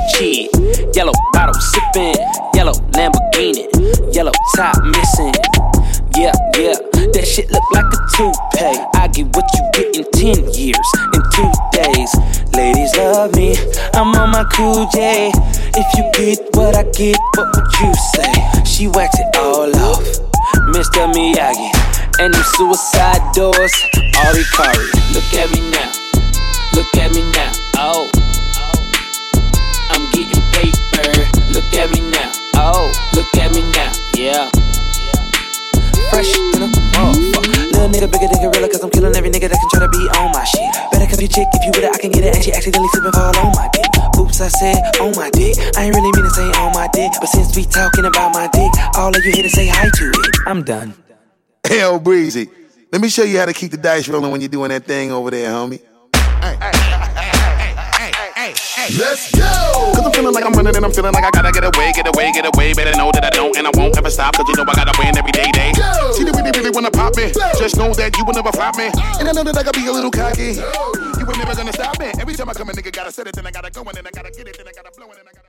cheat. Yellow bottle sipping, yellow Lamborghini, yellow top missing. Yeah, that shit look like a toupee. I get what you get in 10 years, in 2 days. Ladies love me, I'm on my cool J. If you get what I get, what would you say? She waxed it all off, Mr. Miyagi. And them suicide doors, Ari Kari. Look at me now, look at me now, oh. I'm getting paper, look at me now, oh. Look at me now, yeah. Fresh in a motherfucker. Little nigga bigger than gorilla, cause I'm killing every nigga that can try to be on my shit. Better cuff your chick, if you with it, I can get it. And she accidentally slipping fall on my dick. Oops, I said on my dick. I ain't really mean to say on my dick, but since we talking about my dick, all of you here to say hi to it. I'm done. Hell, Breezy, let me show you how to keep the dice rolling when you're doing that thing over there, homie. Let's go! Cause I'm feeling like I'm running and I'm feeling like I gotta get away. Better know that I don't and I won't ever stop. Cause you know I gotta win every day. Go! See, they really wanna pop me. Go! Just know that you will never flop me. And I know that I gotta be a little cocky. You were never gonna stop me. Every time I come a nigga gotta set it, then I gotta go and then I gotta get it, then I gotta blow it, and I gotta